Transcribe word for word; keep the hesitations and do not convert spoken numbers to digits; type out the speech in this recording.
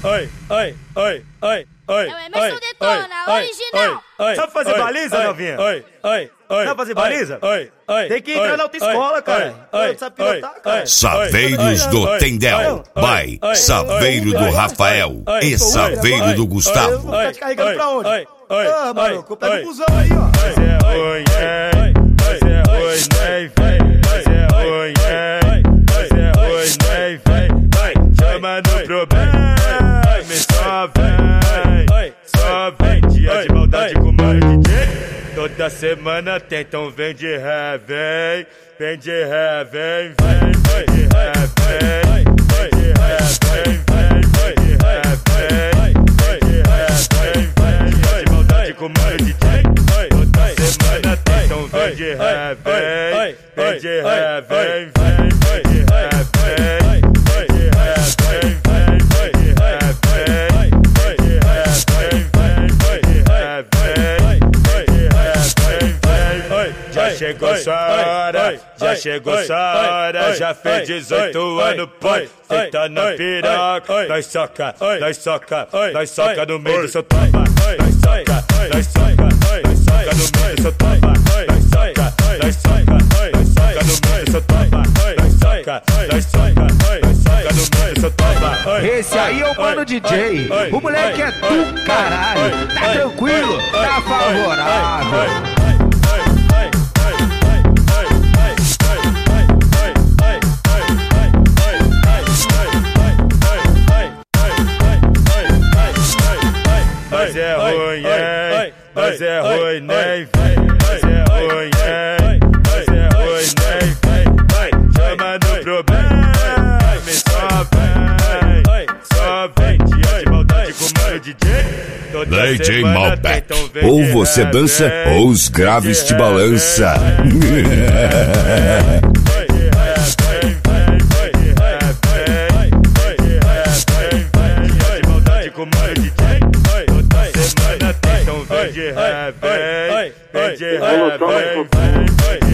oi, oi, oi, oi, oi. É o Emerson Detona, original. Sabe fazer baliza, novinha? Oi, oi, oi. Sabe fazer baliza? Oi, oi. Tem que entrar na autoescola, cara. Não sabe pilotar, cara. Saveiros do Tendel, by Saveiro do Rafael e Saveiro do Gustavo. Tá te carregando pra onde? Oi, oi, Ah, maluco, pega oi, o busão aí, ó. Mas é ruim, é. Mas é ruim, né, véi. Mas é ruim, é. Mas é ruim, né, véi. Chama no problema, só vem. Só vem, dia de maldade com o mano D J. Toda semana tem, então vem de ré, vem. Vem de ré, vem, vem. Vem de ré, vem. Vem de ré, vem, vem. Vem de ré, vem. Vem de ré, vem, vem. Dia de maldade com o mano D J. Toda semana tem, então vem de ré, vem. Vem de ré, vem, vem. Vem de ré, vem. Vem de ré, vem, vem. Vem de ré, vem. Vem de ré, vem, vem. Vem de ré, vem. Vem de ré, vem, vem. Já chegou sua hora, já chegou sua hora. Já fez dezoito anos, pode sentar na piroca. Nós soca, nós soca, nós soca no meio do seu toba. Nós soca, nós soca, nós soca no meio do seu toba. Nós soca, nós soca, nós soca no meio do seu toba. Nós soca, nós soca, nós soca no meio do seu toba. Esse aí é o mano D J. O moleque é do caralho. Tá tranquilo, tá favorável. Mas é ruim, é. Mas é ruim, né, véi. Mas é ruim, é. Mas é ruim, né, véi. Chama no problema, só vem. Só vem, dia de maldade com o mano D J. D J Malbec, ou você dança ou os graves te balança. Vem de ré, vem, vem de ré, vem, vem.